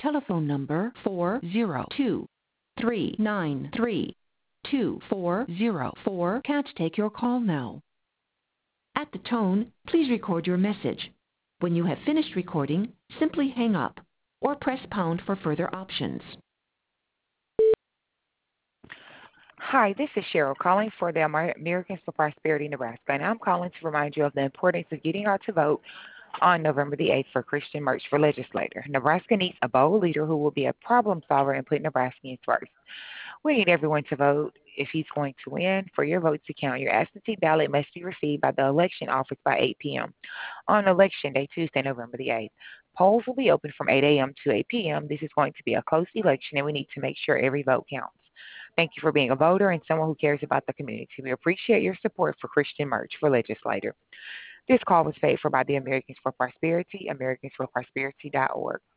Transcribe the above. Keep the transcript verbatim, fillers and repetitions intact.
telephone number four zero two three nine three two four zero four can't take your call now. At the tone, please record your message. When you have finished recording, simply hang up or press pound for further options. Hi, this is Cheryl calling for the Amer- Americans for Prosperity Nebraska, and I'm calling to remind you of the importance of getting out to vote on November the eighth for Christian Merch for Legislator. Nebraska needs a bold leader who will be a problem solver and put Nebraskans first. We need everyone to vote if he's going to win. For your vote to count, your absentee ballot must be received by the election office by eight p.m. on Election Day, Tuesday, November the eighth. Polls will be open from eight a.m. to eight p.m. This is going to be a close election, and we need to make sure every vote counts. Thank you for being a voter and someone who cares about the community. We appreciate your support for Christian Merch for Legislator. This call was paid for by the Americans for Prosperity, americans for prosperity dot org.